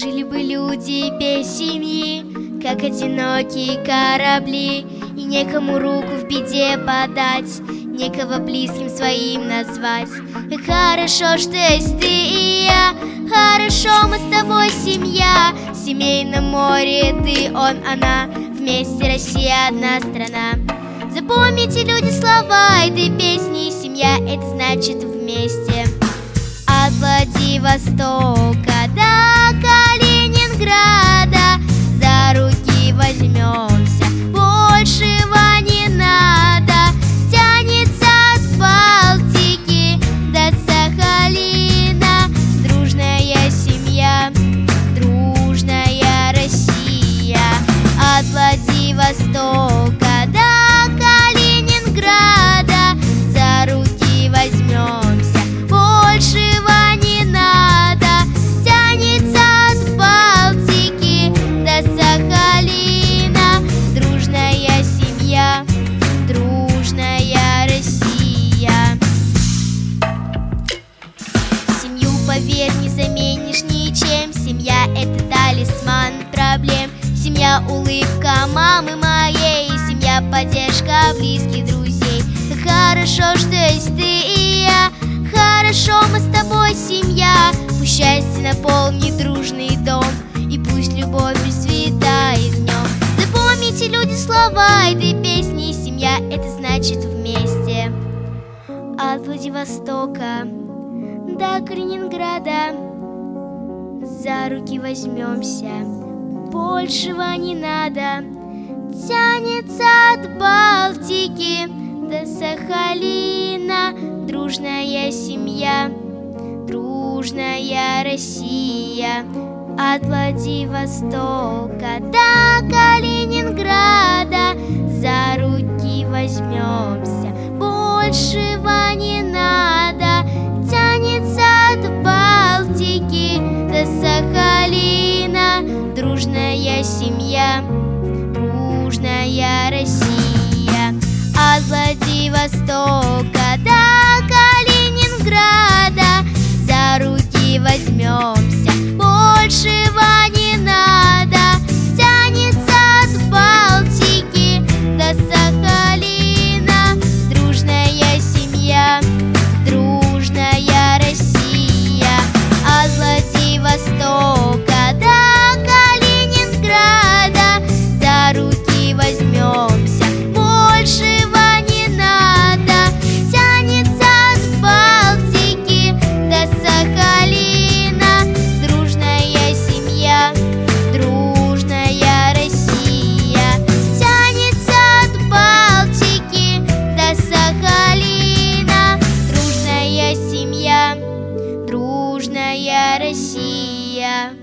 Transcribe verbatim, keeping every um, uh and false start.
Жили бы люди без семьи, как одинокие корабли, и некому руку в беде подать, некого близким своим назвать. И хорошо, что есть ты и я, хорошо, мы с тобой семья. В семейном море ты, он, она, вместе Россия одна страна. Запомните, люди, слова этой песни, семья — это значит вместе. От Владивостока до Калининграда за руки возьмемся, большего не надо. Тянется от Балтики до Сахалина дружная семья, дружная Россия. От Владивостока до Калининграда за руки возьмемся, большего не надо. Тянется от Балтики до Сахалина дружная семья, дружная Россия. Семью, поверь, не заменишь ничем. Семья — это талисман проблем. Семья — улыбка мамы моей, семья — поддержка близких друзей. Хорошо, что есть ты и я, хорошо, мы с тобой семья. Пусть счастье наполнит дружный дом, и пусть любовь расцветает в нем. Запомните, люди, слова этой песни, семья — это значит вместе. От Владивостока до Калининграда за руки возьмемся, большего не надо. Тянется от Балтики до Сахалина дружная семья, дружная Россия. От Владивостока до Калининграда за руки возьмемся, большего не надо. Тянется от Балтики до Сахалина дружная семья, дружная Россия. От Владивостока до Калининграда за руки возьмемся, большего не надо. Тянется от Балтики до Сахалина дружная семья, дружная Россия. От Владивостока до Калининграда за руки возьмемся, большего не надо. Тянется от Балтики до Сахалина дружная семья, дружная Россия. Тянется от Балтики до Сахалина дружная семья, дружная Россия.